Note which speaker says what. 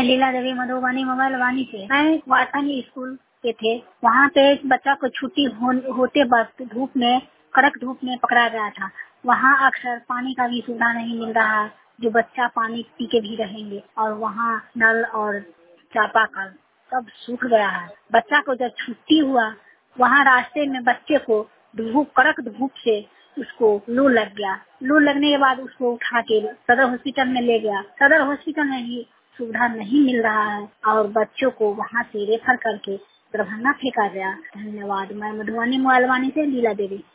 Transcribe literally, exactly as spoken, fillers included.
Speaker 1: मैं लीला देवी मधुबनी मोबाइल वानी से। मैं वाटनी स्कूल के थे, वहाँ पे एक बच्चा को छुट्टी हो, होते वक्त धूप में कड़क धूप में पकड़ा गया था। वहाँ अक्सर पानी का भी सुविधा नहीं मिल रहा है, जो बच्चा पानी पी के भी रहेंगे, और वहाँ नल और चापाकल सब सूख गया है। बच्चा को जब छुट्टी हुआ, वहाँ रास्ते में बच्चे को धूप कड़क धूप से उसको लू लग गया। लू लगने के बाद उसको उठा के सदर हॉस्पिटल में ले गया। सदर हॉस्पिटल में भी सुविधा नहीं मिल रहा है और बच्चों को वहाँ से रेफर करके दरभंगा फेंका गया। धन्यवाद। मैं मधुबनी मोबाइल वानी से लीला देवी।